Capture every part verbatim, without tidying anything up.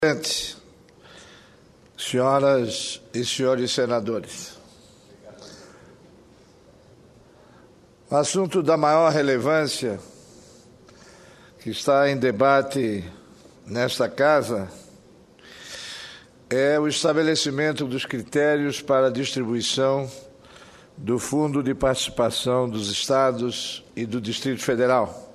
Presidente, senhoras e senhores senadores, o assunto da maior relevância que está em debate nesta Casa é o estabelecimento dos critérios para a distribuição do Fundo de Participação dos Estados e do Distrito Federal.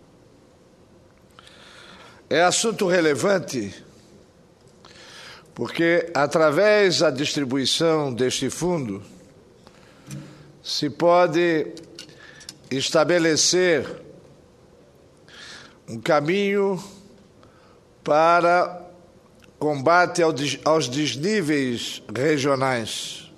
É assunto relevante porque, através da distribuição deste fundo, se pode estabelecer um caminho para combate aos desníveis regionais,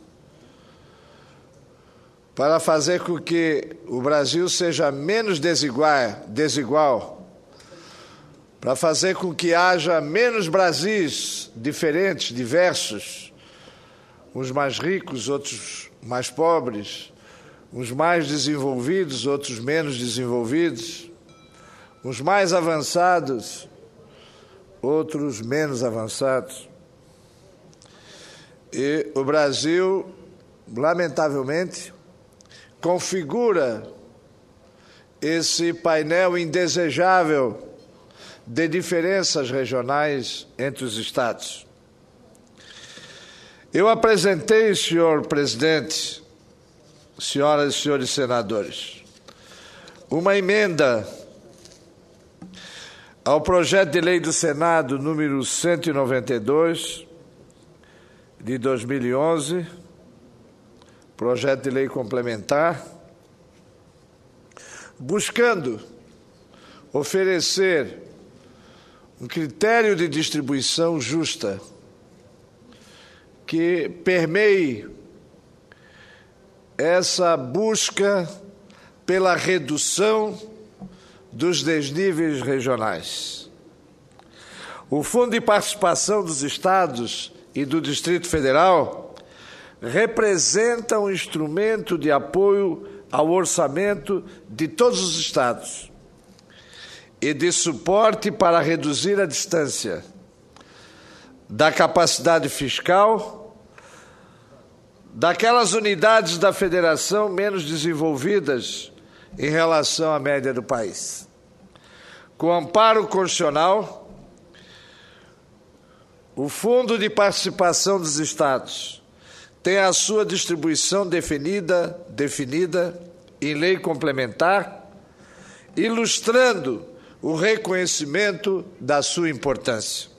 para fazer com que o Brasil seja menos desigual, desigual para fazer com que haja menos Brasis diferentes, diversos, uns mais ricos, outros mais pobres, uns mais desenvolvidos, outros menos desenvolvidos, uns mais avançados, outros menos avançados. E o Brasil, lamentavelmente, configura esse painel indesejável de diferenças regionais entre os estados. Eu apresentei, senhor presidente, senhoras e senhores senadores, uma emenda ao projeto de lei do Senado número cento e noventa e dois, de dois mil e onze, projeto de lei complementar, buscando oferecer um critério de distribuição justa que permeie essa busca pela redução dos desníveis regionais. O Fundo de Participação dos Estados e do Distrito Federal representa um instrumento de apoio ao orçamento de todos os estados e de suporte para reduzir a distância da capacidade fiscal daquelas unidades da federação menos desenvolvidas em relação à média do país. Com amparo constitucional, o Fundo de Participação dos Estados tem a sua distribuição definida, definida em lei complementar, ilustrando o reconhecimento da sua importância.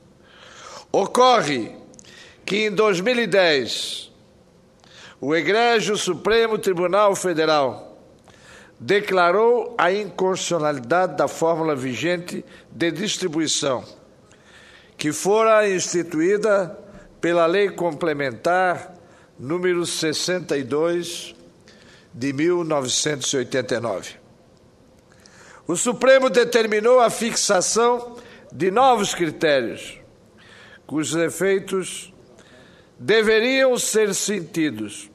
Ocorre que, em dois mil e dez, o egrégio Supremo Tribunal Federal declarou a inconstitucionalidade da fórmula vigente de distribuição, que fora instituída pela Lei Complementar número sessenta e dois, de mil novecentos e oitenta e nove. O Supremo determinou a fixação de novos critérios, cujos efeitos deveriam ser sentidos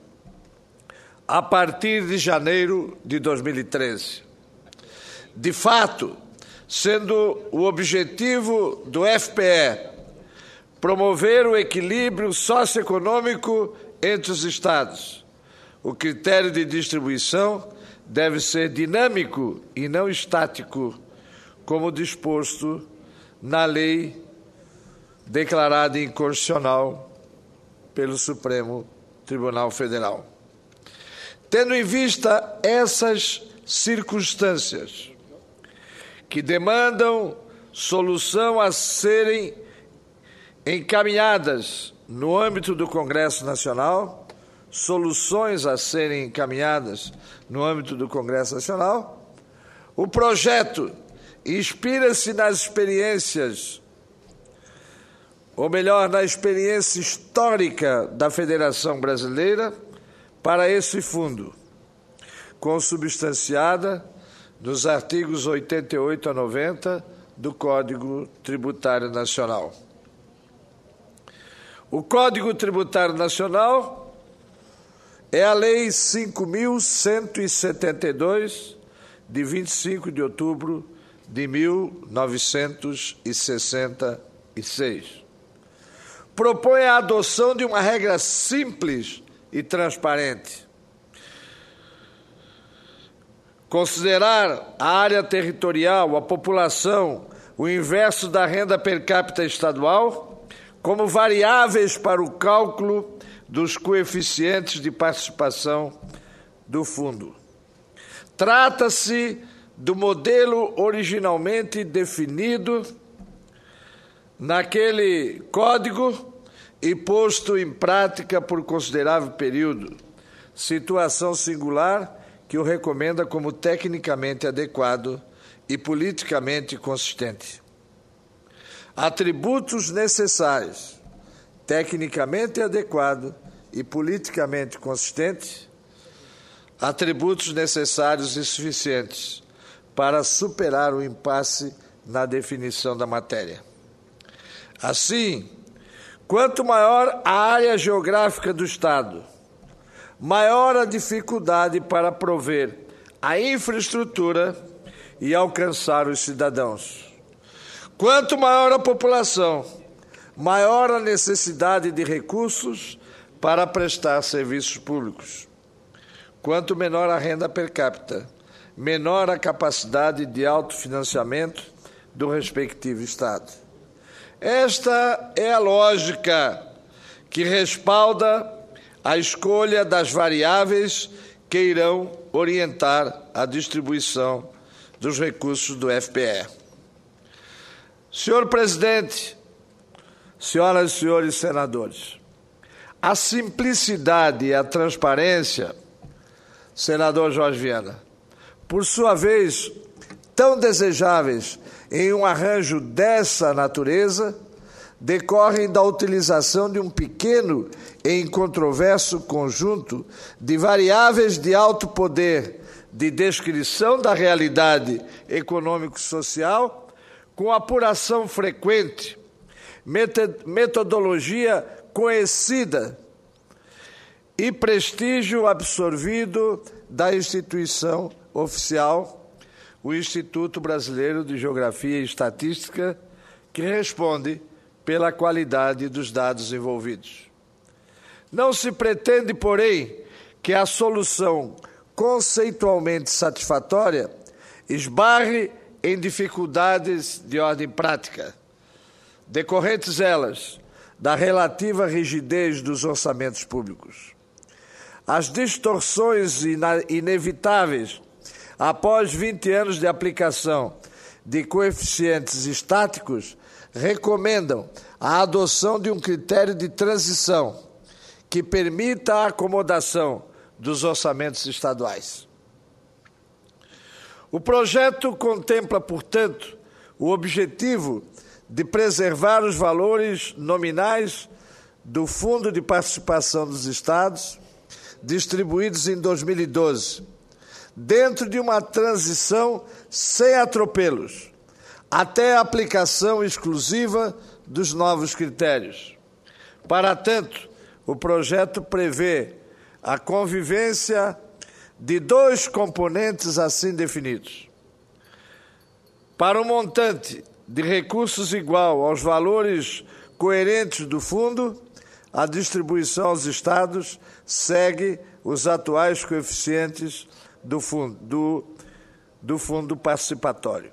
a partir de janeiro de dois mil e treze. De fato, sendo o objetivo do F P E promover o equilíbrio socioeconômico entre os estados, o critério de distribuição deve ser dinâmico e não estático, como disposto na lei declarada inconstitucional pelo Supremo Tribunal Federal. Tendo em vista essas circunstâncias que demandam solução a serem encaminhadas no âmbito do Congresso Nacional, soluções a serem encaminhadas no âmbito do Congresso Nacional, o projeto inspira-se nas experiências, ou melhor, na experiência histórica da Federação Brasileira para esse fundo, consubstanciada nos artigos oitenta e oito a noventa do Código Tributário Nacional. O Código Tributário Nacional é a Lei cinco mil cento e setenta e dois, de vinte e cinco de outubro de mil novecentos e sessenta e seis. Propõe a adoção de uma regra simples e transparente. Considerar a área territorial, a população, o inverso da renda per capita estadual, como variáveis para o cálculo dos coeficientes de participação do fundo. Trata-se do modelo originalmente definido naquele código e posto em prática por considerável período, situação singular que o recomenda como tecnicamente adequado e politicamente consistente. Atributos necessários, tecnicamente adequado e politicamente consistente, atributos necessários e suficientes para superar o impasse na definição da matéria. Assim, quanto maior a área geográfica do Estado, maior a dificuldade para prover a infraestrutura e alcançar os cidadãos. Quanto maior a população, maior a necessidade de recursos para prestar serviços públicos. Quanto menor a renda per capita, menor a capacidade de autofinanciamento do respectivo Estado. Esta é a lógica que respalda a escolha das variáveis que irão orientar a distribuição dos recursos do F P E. Senhor Presidente, senhoras e senhores senadores, a simplicidade e a transparência, senador Jorge Viana, por sua vez, tão desejáveis em um arranjo dessa natureza, decorrem da utilização de um pequeno e incontroverso conjunto de variáveis de alto poder de descrição da realidade econômico-social, com apuração frequente, metodologia conhecida e prestígio absorvido da instituição oficial, o Instituto Brasileiro de Geografia e Estatística, que responde pela qualidade dos dados envolvidos. Não se pretende, porém, que a solução conceitualmente satisfatória esbarre em dificuldades de ordem prática, decorrentes elas da relativa rigidez dos orçamentos públicos. As distorções inevitáveis após vinte anos de aplicação de coeficientes estáticos recomendam a adoção de um critério de transição que permita a acomodação dos orçamentos estaduais. O projeto contempla, portanto, o objetivo de preservar os valores nominais do Fundo de Participação dos Estados, distribuídos em dois mil e doze, dentro de uma transição sem atropelos, até a aplicação exclusiva dos novos critérios. Para tanto, o projeto prevê a convivência de dois componentes assim definidos. Para um montante de recursos igual aos valores coerentes do fundo, a distribuição aos estados segue os atuais coeficientes do fundo, do, do fundo participatório.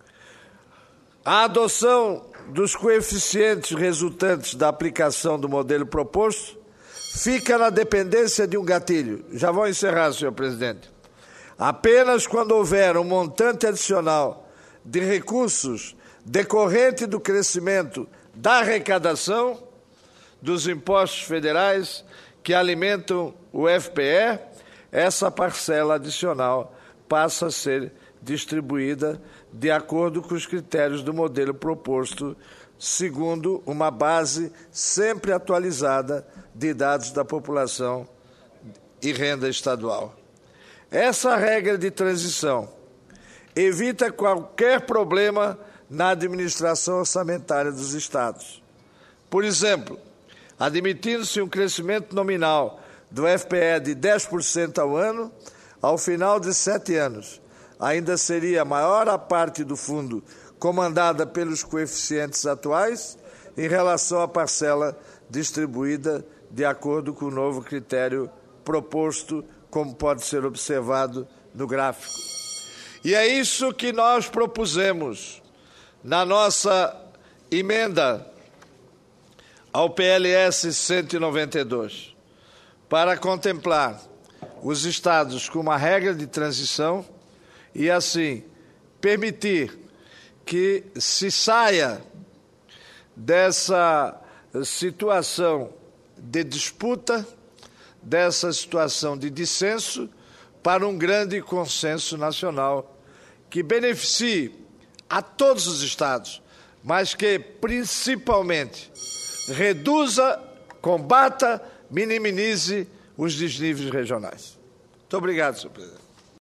A adoção dos coeficientes resultantes da aplicação do modelo proposto fica na dependência de um gatilho. Já vou encerrar, senhor presidente. Apenas quando houver um montante adicional de recursos decorrente do crescimento da arrecadação dos impostos federais que alimentam o F P E, essa parcela adicional passa a ser distribuída de acordo com os critérios do modelo proposto, segundo uma base sempre atualizada de dados da população e renda estadual. Essa regra de transição evita qualquer problema na administração orçamentária dos estados. Por exemplo, admitindo-se um crescimento nominal do F P E de dez por cento ao ano, ao final de sete anos, ainda seria maior a parte do fundo comandada pelos coeficientes atuais em relação à parcela distribuída de acordo com o novo critério proposto, como pode ser observado no gráfico. E é isso que nós propusemos na nossa emenda ao P L S cento e noventa e dois, para contemplar os estados com uma regra de transição e, assim, permitir que se saia dessa situação de disputa, dessa situação de dissenso, para um grande consenso nacional que beneficie a todos os estados, mas que, principalmente, reduza, combata, minimize os desníveis regionais. Muito obrigado, senhor presidente.